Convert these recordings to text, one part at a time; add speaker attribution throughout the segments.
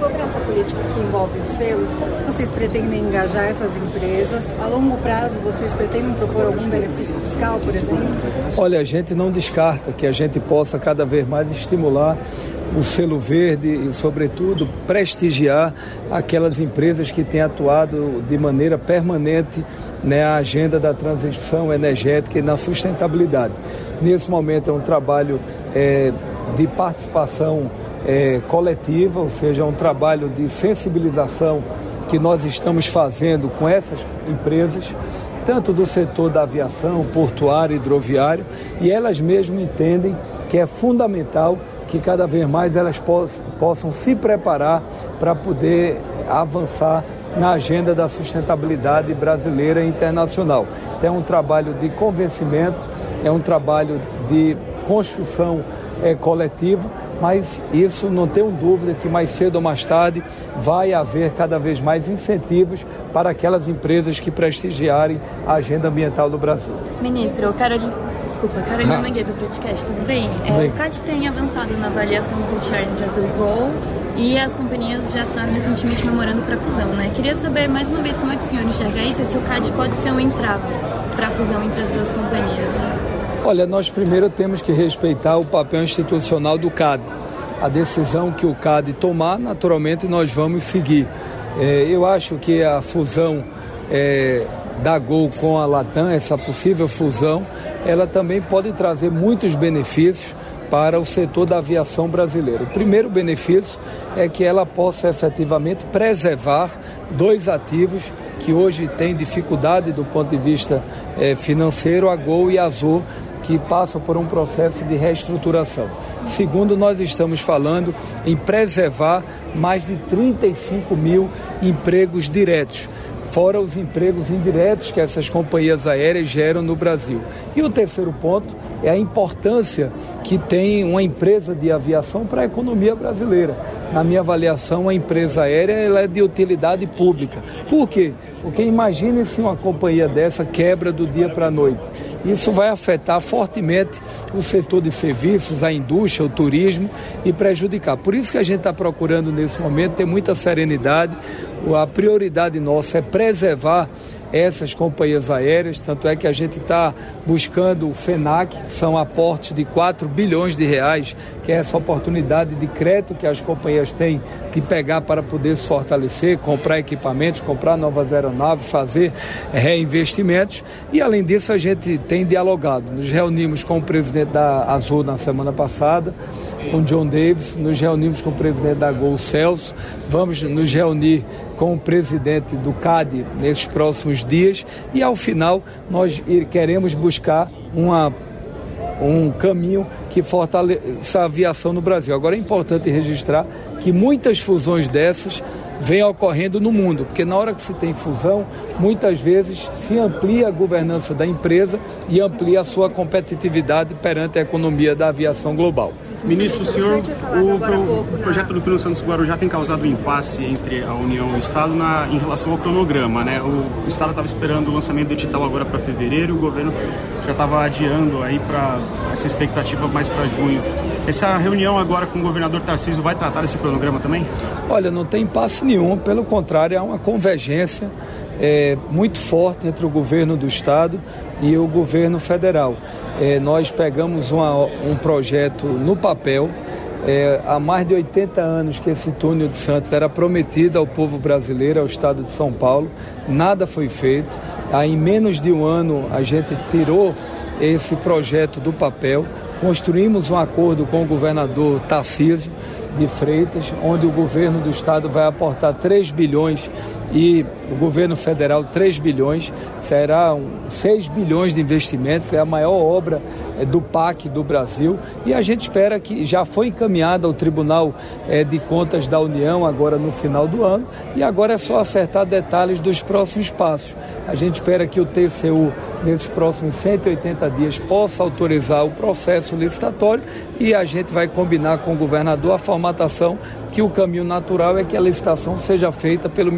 Speaker 1: Sobre essa política que envolve os selos, como vocês pretendem engajar essas empresas? A longo prazo, vocês pretendem propor algum benefício fiscal, por exemplo?
Speaker 2: Olha, a gente não descarta que a gente possa cada vez mais estimular o selo verde e, sobretudo, prestigiar aquelas empresas que têm atuado de maneira permanente na agenda da transição energética e na sustentabilidade. Nesse momento é um trabalho de participação coletiva, ou seja, um trabalho de sensibilização que nós estamos fazendo com essas empresas, tanto do setor da aviação, portuário, hidroviário, e elas mesmas entendem que é fundamental que cada vez mais elas possam se preparar para poder avançar na agenda da sustentabilidade brasileira e internacional. Então é um trabalho de convencimento, é um trabalho de construção coletiva, mas isso não tenho dúvida que mais cedo ou mais tarde vai haver cada vez mais incentivos para aquelas empresas que prestigiarem a agenda ambiental do Brasil.
Speaker 3: Ministro, Carolina Mangueira do Broadcast, tudo bem? O CAD tem avançado na avaliação dos multi-áreas do Gol e as companhias já assinaram recentemente memorando para a fusão, né? Queria saber mais uma vez como é que o senhor enxerga isso e se o CAD pode ser um entrave para a fusão entre as duas companhias.
Speaker 2: Olha, nós primeiro temos que respeitar o papel institucional do CAD. A decisão que o CAD tomar, naturalmente, nós vamos seguir. Eu acho que a fusão da Gol com a Latam, essa possível fusão, ela também pode trazer muitos benefícios para o setor da aviação brasileira. O primeiro benefício é que ela possa efetivamente preservar dois ativos que hoje têm dificuldade do ponto de vista financeiro, a Gol e a Azul, que passam por um processo de reestruturação. Segundo, nós estamos falando em preservar mais de 35 mil empregos diretos, fora os empregos indiretos que essas companhias aéreas geram no Brasil. E o terceiro ponto é a importância que tem uma empresa de aviação para a economia brasileira. Na minha avaliação, a empresa aérea ela é de utilidade pública. Por quê? Porque imagine se uma companhia dessa quebra do dia para a noite. Isso vai afetar fortemente o setor de serviços, a indústria, o turismo e prejudicar. Por isso que a gente está procurando nesse momento ter muita serenidade. A prioridade nossa é preservar essas companhias aéreas, tanto é que a gente está buscando o FENAC, que são aportes de 4 bilhões de reais, que é essa oportunidade de crédito que as companhias têm de pegar para poder se fortalecer, comprar equipamentos, comprar novas aeronaves, fazer reinvestimentos. E além disso a gente tem dialogado. Nos reunimos com o presidente da Azul na semana passada, com o John Davis, nos reunimos com o presidente da Gol, Celso, vamos nos reunir com o presidente do CAD nesses próximos dias e ao final nós queremos buscar um caminho que fortaleça a aviação no Brasil. Agora é importante registrar que muitas fusões dessas vêm ocorrendo no mundo, porque na hora que se tem fusão, muitas vezes se amplia a governança da empresa e amplia a sua competitividade perante a economia da aviação global.
Speaker 4: Ministro, o projeto do túnel Santos-Guarujá tem causado um impasse entre a União e o Estado em relação ao cronograma, né? O Estado estava esperando o lançamento do edital agora para fevereiro e o governo já estava adiando aí para essa expectativa mais para junho. Essa reunião agora com o governador Tarcísio vai tratar desse cronograma também?
Speaker 2: Olha, não tem impasse nenhum, pelo contrário, há uma convergência muito forte entre o governo do Estado e o governo federal. Nós pegamos um projeto no papel, há mais de 80 anos que esse túnel de Santos era prometido ao povo brasileiro, ao Estado de São Paulo, nada foi feito. Em menos de um ano a gente tirou esse projeto do papel, construímos um acordo com o governador Tarcísio de Freitas, onde o governo do Estado vai aportar 3 bilhões e o governo federal 3 bilhões, será 6 bilhões de investimentos, é a maior obra do PAC do Brasil e a gente espera que já foi encaminhada ao Tribunal de Contas da União agora no final do ano e agora é só acertar detalhes dos próximos passos. A gente espera que o TCU nesses próximos 180 dias possa autorizar o processo licitatório e a gente vai combinar com o governador a formatação que o caminho natural é que a licitação seja feita pelo Ministério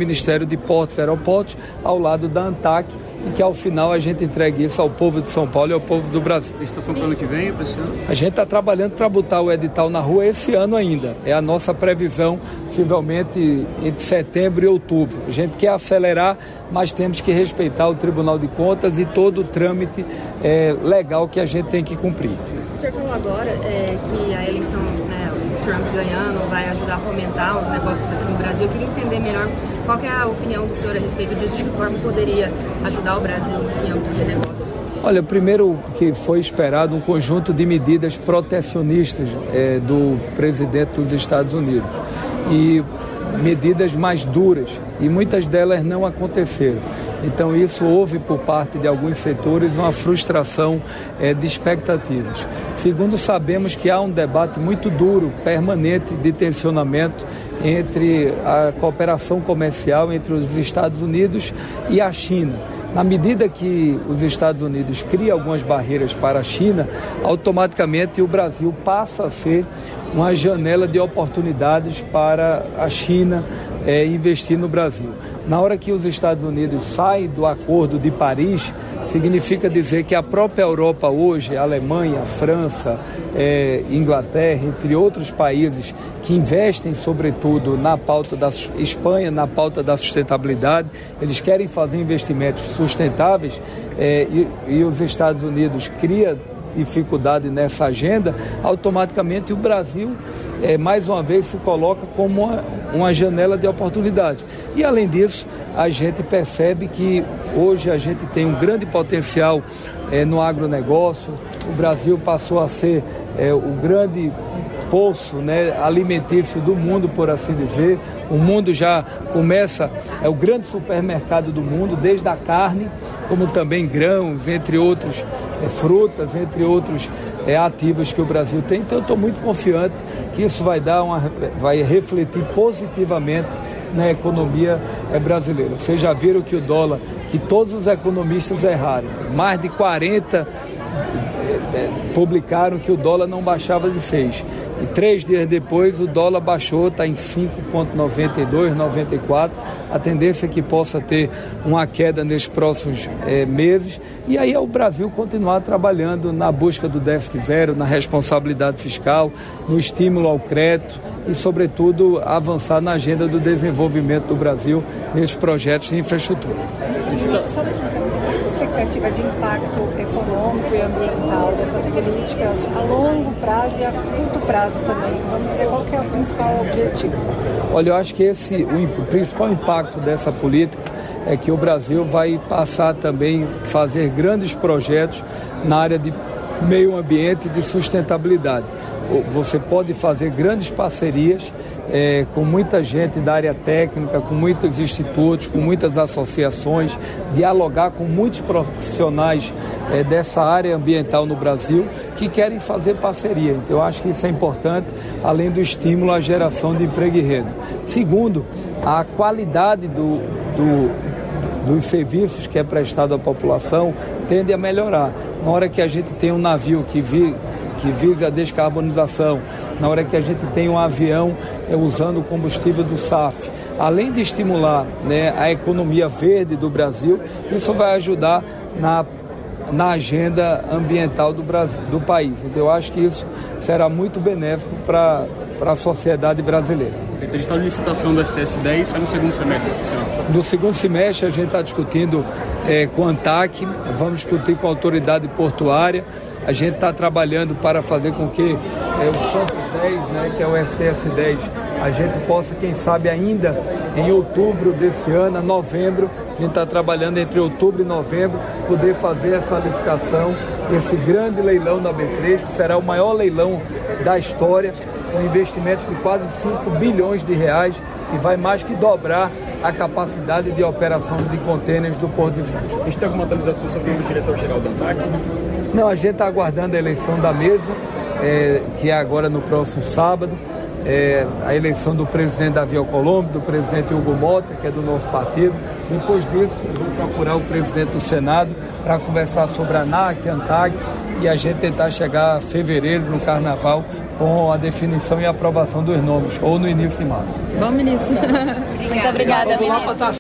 Speaker 2: Ministério de Portos e Aeroportos, ao lado da ANTAC, e que ao final a gente entregue isso ao povo de São Paulo e ao povo do Brasil.
Speaker 4: Licitação para o ano que vem, para esse ano?
Speaker 2: A gente está trabalhando para botar o edital na rua esse ano ainda. É a nossa previsão, possivelmente entre setembro e outubro. A gente quer acelerar, mas temos que respeitar o Tribunal de Contas e todo o trâmite legal que a gente tem que cumprir.
Speaker 5: O senhor falou agora que a eleição, o Trump ganhando, vai ajudar a fomentar os negócios aqui no Brasil. Eu queria entender melhor qual que é a opinião do senhor a respeito disso, de que forma poderia ajudar o Brasil em âmbitos de negócios.
Speaker 2: Olha, primeiro que foi esperado um conjunto de medidas protecionistas do presidente dos Estados Unidos e medidas mais duras, e muitas delas não aconteceram. Então isso houve por parte de alguns setores uma frustração de expectativas. Segundo, sabemos que há um debate muito duro, permanente, de tensionamento entre a cooperação comercial entre os Estados Unidos e a China. Na medida que os Estados Unidos criam algumas barreiras para a China, automaticamente o Brasil passa a ser uma janela de oportunidades para a China investir no Brasil. Na hora que os Estados Unidos saem do Acordo de Paris, significa dizer que a própria Europa hoje, a Alemanha, a França, Inglaterra, entre outros países que investem sobretudo na pauta da Espanha, na pauta da sustentabilidade, eles querem fazer investimentos sustentáveis e os Estados Unidos criam dificuldade nessa agenda, automaticamente o Brasil mais uma vez se coloca como uma janela de oportunidade. E além disso, a gente percebe que hoje a gente tem um grande potencial no agronegócio. O Brasil passou a ser o grande poço alimentício do mundo, por assim dizer. O mundo já começa, é o grande supermercado do mundo, desde a carne, como também grãos, entre outros, frutas, entre outros ativos que o Brasil tem. Então eu estou muito confiante que isso vai refletir positivamente na economia brasileira. Vocês já viram que o dólar, que todos os economistas erraram, mais de 40 publicaram que o dólar não baixava de 6. E 3 dias depois o dólar baixou, está em 5,92, 94. A tendência é que possa ter uma queda nesses próximos meses. E aí é o Brasil continuar trabalhando na busca do déficit zero, na responsabilidade fiscal, no estímulo ao crédito e, sobretudo, avançar na agenda do desenvolvimento do Brasil nesses projetos de infraestrutura.
Speaker 1: Expectativa de impacto econômico e ambiental dessas políticas a longo prazo e a curto prazo também? Vamos dizer, qual que é o principal objetivo?
Speaker 2: Olha, eu acho que o principal impacto dessa política é que o Brasil vai passar também a fazer grandes projetos na área de meio ambiente e de sustentabilidade. Você pode fazer grandes parcerias com muita gente da área técnica, com muitos institutos, com muitas associações, dialogar com muitos profissionais dessa área ambiental no Brasil que querem fazer parceria. Então eu acho que isso é importante, além do estímulo à geração de emprego e renda. Segundo, a qualidade dos serviços que é prestado à população tende a melhorar. Na hora que a gente tem um navio que visa a descarbonização, na hora que a gente tem um avião usando o combustível do SAF, além de estimular a economia verde do Brasil, isso vai ajudar na agenda ambiental do país. Então eu acho que isso será muito benéfico para a sociedade brasileira.
Speaker 4: O edital de licitação do STS-10 sai no segundo semestre desse ano.
Speaker 2: No segundo semestre a gente está discutindo com a ANTAC, vamos discutir com a autoridade portuária. A gente está trabalhando para fazer com que o Santos 10, que é o STS-10, a gente possa, quem sabe ainda em outubro desse ano, novembro, a gente está trabalhando entre outubro e novembro, poder fazer essa licitação, esse grande leilão da B3, que será o maior leilão da história, com investimentos de quase 5 bilhões de reais, que vai mais que dobrar a capacidade de operação de contêineres do Porto de Santos.
Speaker 4: A gente tem alguma atualização sobre o diretor-geral da ANTAC?
Speaker 2: Não, a gente está aguardando a eleição da mesa, que é agora no próximo sábado, a eleição do presidente Davi Alcolumbre, do presidente Hugo Mota, que é do nosso partido. Depois disso, eu vou procurar o presidente do Senado para conversar sobre a ANAC, a ANTAC, e a gente tentar chegar a fevereiro, no Carnaval, com a definição e aprovação dos nomes, ou no início de março.
Speaker 3: Vamos, ministro.
Speaker 5: Muito obrigada, ministro.